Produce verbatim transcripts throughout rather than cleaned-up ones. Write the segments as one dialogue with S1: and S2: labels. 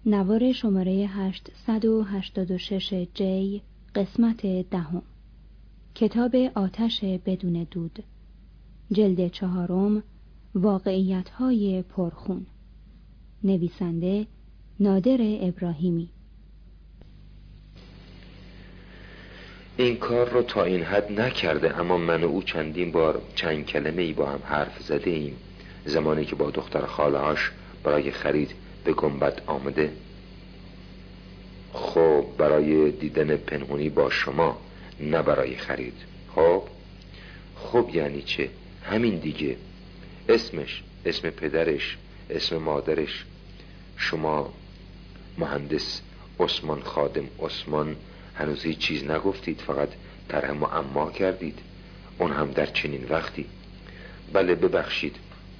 S1: نوار شماره هشتصد و هشتاد و شش جی، قسمت دهم. کتاب آتش بدون دود، جلد چهارم، واقعیت‌های پرخون. نویسنده نادر ابراهیمی.
S2: این کار رو تا این حد نکرده، اما من و او چندین بار چند کلمه ای با هم حرف زده ایم زمانی که با دختر خاله‌هاش برای خرید به گنبد آمده. خب برای دیدن پنهونی با شما، نه برای خرید. خب خب یعنی چه؟ همین دیگه. اسمش، اسم پدرش، اسم مادرش. شما مهندس عثمان خادم عثمان هنوز هیچ چیز نگفتید، فقط طرح معما کردید، اون هم در چنین وقتی. بله ببخشید،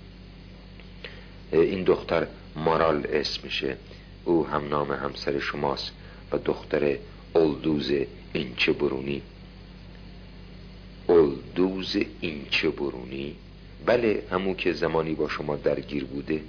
S2: این دختر مارال اسمشه، او هم نام همسر شماست و دختر اولدوز اینچه برونی. اولدوز اینچه برونی؟ بله، همون که زمانی با شما درگیر بوده.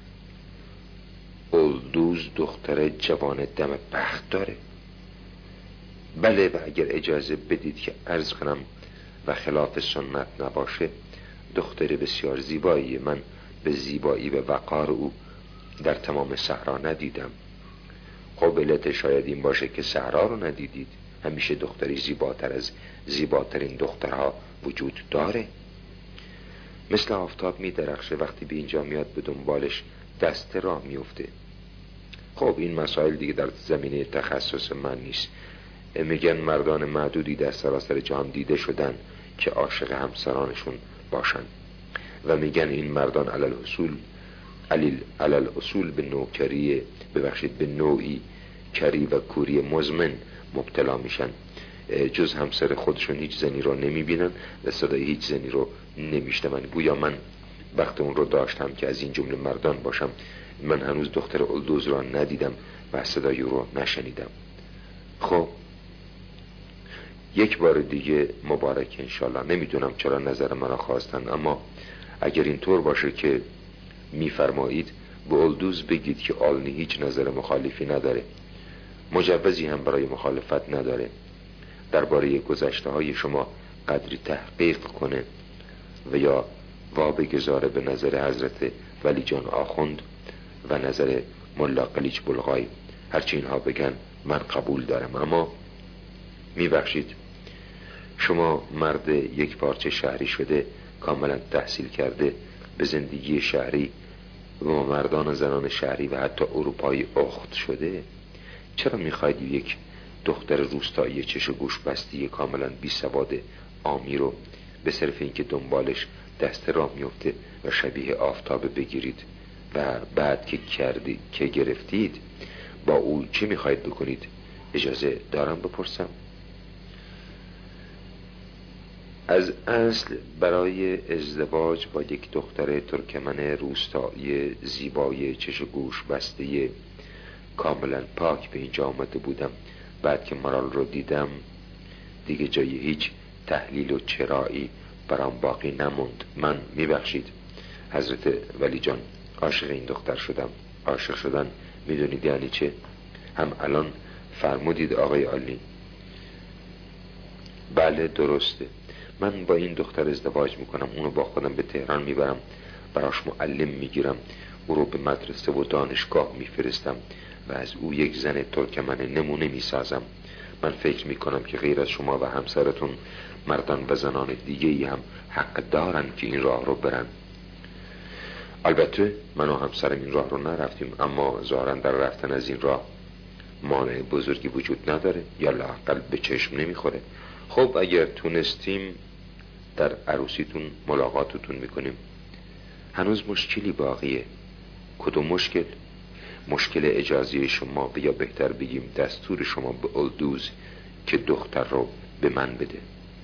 S2: اولدوز دختر جوان دم بخت داره. بله، و اگر اجازه بدید که عرض کنم و خلاف سنت نباشه، دختر بسیار زیبایی. من به زیبایی و وقار او در تمام صحرا ندیدم. خب علت شاید این باشه که صحرا رو ندیدید. همیشه دختری زیباتر از زیباترین دخترها وجود داره. مثل آفتاب می درخشه، وقتی به اینجا میاد به دنبالش دسته راه میفته. خب این مسائل دیگه در زمینه تخصص من نیست. میگن مردان معدودی در سراسر جهان دیده شدن که عاشق همسرانشون باشن و میگن این مردان علل اصول علیل علل اصول به نوکری، ببخشید به نوعی کری و کوری مزمن مبتلا میشن. جز همسر خودشون هیچ زنی رو نمیبینن و صدای هیچ زنی رو نمیشنون. گویا من وقت اون رو داشتم که از این جمله مردان باشم. من هنوز دختر اولدوز رو ندیدم و صدای رو نشنیدم. خب یک بار دیگه مبارک انشالله. نمیدونم چرا نظر من خواستن، اما اگر اینطور باشه که میفرمایید به اولدوز بگید که آلنی هیچ نظر مخالفی نداره، مجوزی هم برای مخالفت نداره، درباره گذشته های شما قدری تحقیق کنه و یا وا بگذاره به نظر حضرت ولی جان آخوند و نظر ملا قلیچ بلغای. هرچی اینها بگن من قبول دارم. اما میبخشید، شما مرد یک پارچه شهری شده، کاملا تحصیل کرده، به زندگی شهری و مردان و زنان شهری و حتی اروپایی اخت شده، چرا میخواید یک دختر روستایی چش و گوش بستی کاملا بی سواد عامی رو به صرف اینکه دنبالش دست راه میفته و شبیه آفتاب بگیرید و بعد که کردید که گرفتید با او چی میخواید بکنید؟ اجازه دارم بپرسم؟ از اصل برای ازدواج با یک دختر ترکمن روستایی زیبای چش و گوش بسته کاملا پاک به اینجا آمده بودم. بعد که مارال رو دیدم دیگه جای هیچ تحلیل و چرایی برام باقی نموند. من میبخشید حضرت ولی جان عاشق این دختر شدم. عاشق شدن میدونید یعنی چه؟ هم الان فرمودید آقای عالی. بله درسته، من با این دختر ازدواج میکنم، اونو با خودم به تهران میبرم، براش معلم میگیرم، او رو به مدرسه و دانشگاه میفرستم و از او یک زن ترکمن نمونه میسازم. من فکر میکنم که غیر از شما و همسرتون مردان و زنان دیگه ای هم حق دارن که این راه رو برن. البته من و همسرم این راه رو نرفتیم، اما ظاهرا در رفتن از این راه مانع بزرگی وجود نداره یا لااقل به چشم نمیخوره. خب اگر تونستیم در عروسیتون ملاقاتتون میکنیم. هنوز مشکلی باقیه. کدوم مشکل؟ مشکل اجازه شما و یا بهتر بگیم دستور شما به اولدوز که دختر رو به من بده،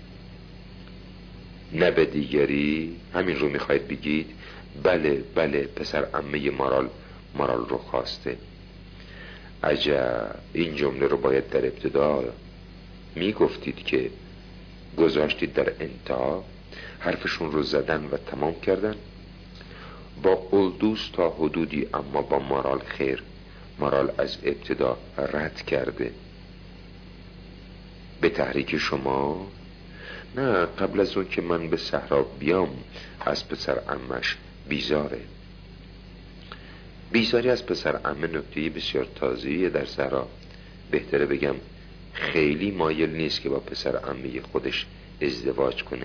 S2: نه به دیگری. همین رو میخواید بگید؟ بله بله، پسر عمه مارال مارال رو خواسته. عجب، این جمله رو باید در ابتدا میگفتید که گذاشتید در انتها. حرفشون رو زدن و تمام کردن. با اولدوز تا حدودی، اما با مارال خیر. مارال از ابتدا رد کرده. به تحریک شما؟ نه، قبل از اون که من به صحرا بیام از پسر عمش بیزاره. بیزاری از پسر عمه نکته بسیار تازه‌ایه در صحرا. بهتره بگم خیلی مایل نیست که با پسر عمه خودش ازدواج کنه.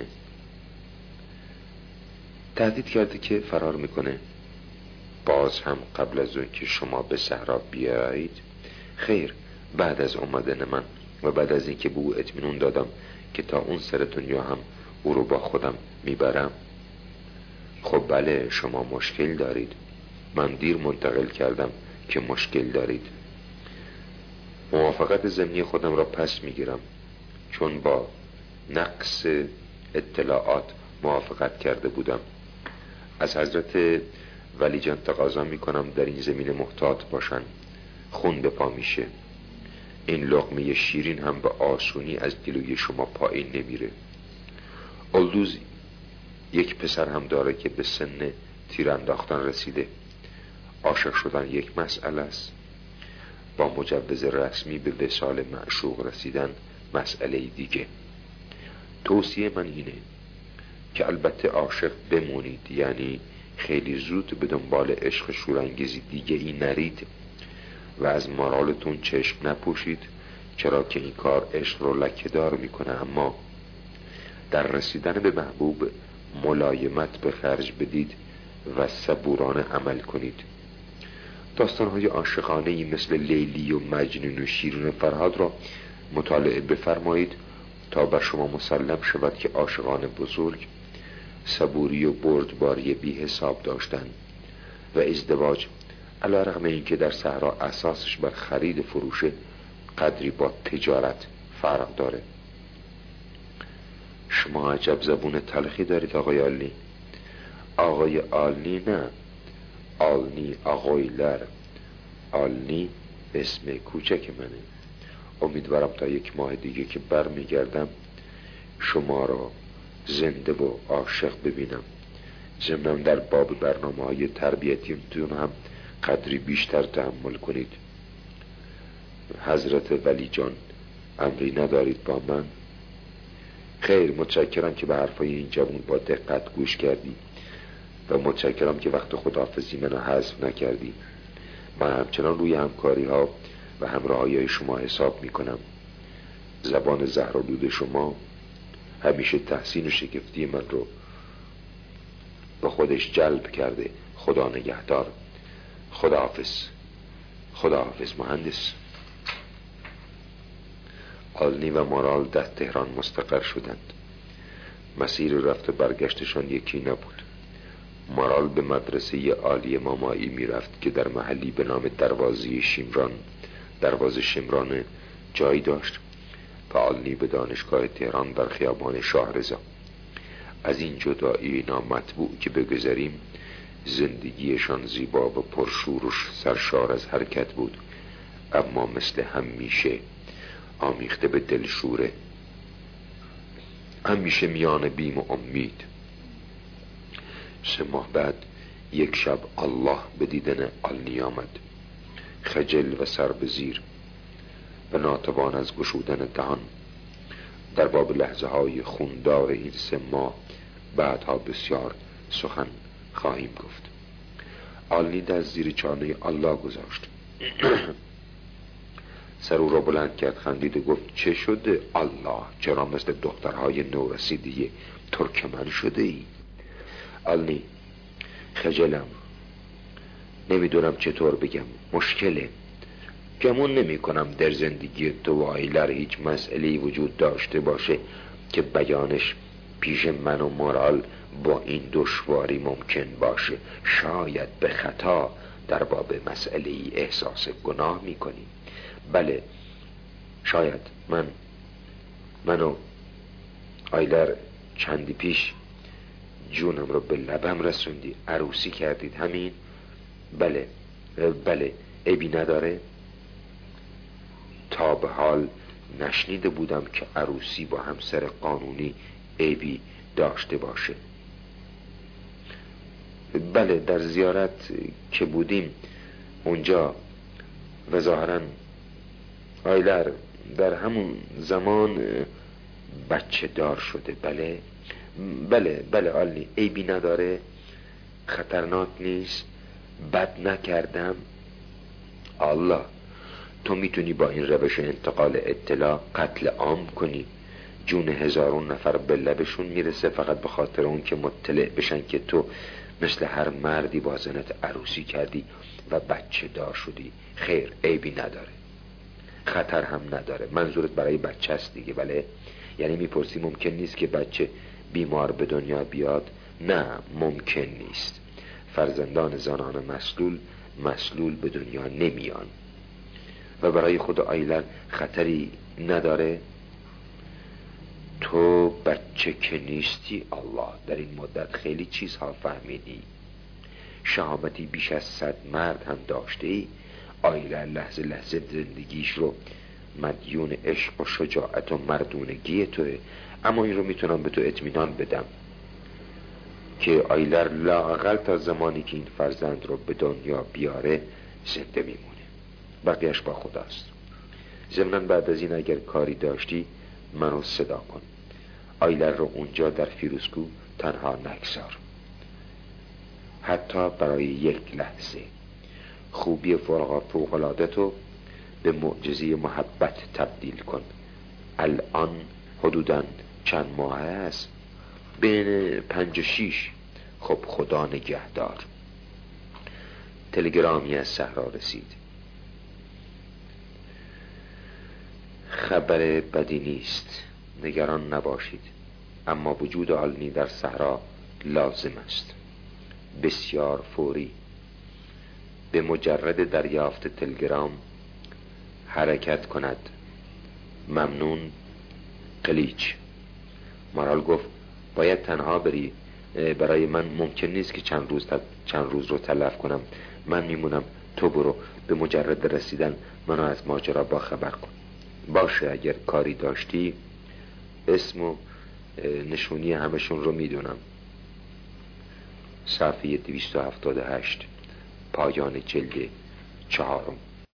S2: تهدید کرده که فرار میکنه. باز هم قبل از اون که شما به صحرا بیایید؟ خیر، بعد از اومدن من و بعد از اینکه به او اطمینان دادم که تا اون سر دنیا هم او رو با خودم میبرم. خب بله، شما مشکل دارید. من دیر منتقل کردم که مشکل دارید. موافقت ضمنی خودم را پس میگیرم، چون با نقص اطلاعات موافقت کرده بودم. از حضرت ولی جان تقاضا میکنم در این زمین محتاط باشن، خون به پا میشه. این لقمه شیرین هم به آسونی از گلوی شما پایین نمیره. الدوز یک پسر هم داره که به سن تیر انداختن رسیده. عاشق شدن یک مسئله است، با مجوز رسمی به وصال معشوق رسیدن مسئله دیگه. توصیه من اینه که البته عاشق بمونید، یعنی خیلی زود به دنبال عشق شورانگیزی دیگه ای نرید و از مارالتون چشم نپوشید، چرا که این کار عشق رو لکه‌دار میکنه. اما در رسیدن به محبوب ملایمت به خرج بدید و صبورانه عمل کنید. داستان‌های عاشقانه‌ای مثل لیلی و مجنون و شیرین و فرهاد را مطالعه بفرمایید تا بر شما مسلم شود که عاشقان بزرگ صبوری و بردباری بی حساب داشتند و ازدواج علی رغم اینکه در صحرا اساسش بر خرید فروشه، قدری با تجارت فرق داره. شما عجب زبون تلخی دارید آقای آلنی. آقای آلنی نه، آلنی آقایلر. آلنی اسم کوچک منه. امیدوارم تا یک ماه دیگه که بر میگردم شما را زنده و عاشق ببینم. ضمناً در باب برنامه های تربیتیتون هم قدری بیشتر تحمل کنید. حضرت ولی جان امری ندارید با من؟ خیر، متشکرم که به حرفای این جوان با دقت گوش کردی و متشکرم که وقت خداحافظی منو حذف نکردی. من همچنان روی همکاری ها و همراهی های شما حساب میکنم. زبان زهرآلود شما همیشه تحسین و شگفتی من رو به خودش جلب کرده. خدا نگهدار. خداحافظ. خداحافظ مهندس. آلنی و مارال در تهران مستقر شدند. مسیر رفت و برگشتشان یکی نبود. مارال به مدرسه عالی مامایی می رفت که در محلی به نام دروازه شمران دروازه شمران جای داشت و آلنی به دانشگاه تهران در خیابان شاهرضا. از این جدایی نامطبوع که بگذریم، زندگیشان زیبا و پرشور و سرشار از حرکت بود، اما مثل همیشه آمیخته به دلشوره، همیشه میان بیم و امید. سه ماه بعد یک شب الله به دیدن آلنی آمد، خجل و سر به زیر و ناتوان از گشودن دهان. در باب لحظه های خوندار این سه ماه بعدها بسیار سخن خواهیم گفت. آلنی دست زیر چانه الله گذاشت. سر او را بلند کرد، خندید و گفت چه شده الله؟ چرا مثل دخترهای نورسیده ترکمن شده ای؟ آلنی: خجلم، نمیدونم چطور بگم، مشکله. گمون نمی کنم در زندگی تو و آیلر هیچ مسئله‌ای وجود داشته باشه که بیانش پیش من و مارال با این دشواری ممکن باشه. شاید به خطا در باب مسئله‌ای احساس گناه میکنی. بله، شاید من منو آیلر چندی پیش جونم رو به لبم رسوندی، عروسی کردید، همین؟ بله بله، عیبی نداره. تا به حال نشنیده بودم که عروسی با همسر قانونی عیبی داشته باشه. بله، در زیارت که بودیم اونجا و ظاهراً آیلر در همون زمان بچه دار شده. بله بله بله آلی، عیبی نداره، خطرناک نیست، بد نکردم. الله، تو میتونی با این روش انتقال اطلاع قتل عام کنی، جون هزارون نفر به لبشون میرسه فقط به خاطر اون که مطلع بشن که تو مثل هر مردی با زنت عروسی کردی و بچه دار شدی. خیر، عیبی نداره، خطر هم نداره. منظورت برای بچه است دیگه. بله، یعنی میپرسی ممکن نیست که بچه بیمار به دنیا بیاد؟ نه، ممکن نیست. فرزندان زنان مسلول مسلول به دنیا نمیان. و برای خود آیلر خطری نداره؟ تو بچه که نیستی. الله، در این مدت خیلی چیزها فهمیدی، شهامتی بیش از صد مرد هم داشته ای. آیلر لحظه لحظه زندگیش رو مدیون عشق و شجاعت و مردونگی توه. اما این رو میتونم به تو اطمینان بدم که آیلر لااقل تا زمانی که این فرزند رو به دنیا بیاره زنده میمونه. بقیهش با خداست. ضمناً بعد از این اگر کاری داشتی منو صدا کن. آیلر رو اونجا در فیروزکو تنها نگذار، حتی برای یک لحظه. خوبی فوق‌العاده‌تو به معجزه محبت تبدیل کن. الان حدوداً چند ماه است؟ بین پنج و شیش. خب خدا نگهدار. تلگرامی از صحرا رسید. خبر بدی نیست، نگران نباشید، اما وجود آلنی در صحرا لازم است، بسیار فوری. به مجرد دریافت تلگرام حرکت کند. ممنون، قلیچ. مارال گفت باید تنها بری، برای من ممکن نیست که چند روز چند روز رو تلف کنم. من میمونم، تو برو. به مجرد رسیدن منو از ماجرا با خبر کن. باشه، اگر کاری داشتی اسم و نشونی همشون رو میدونم. صفحه دویست و هفتاد و هشت، پایان جلد چهارم.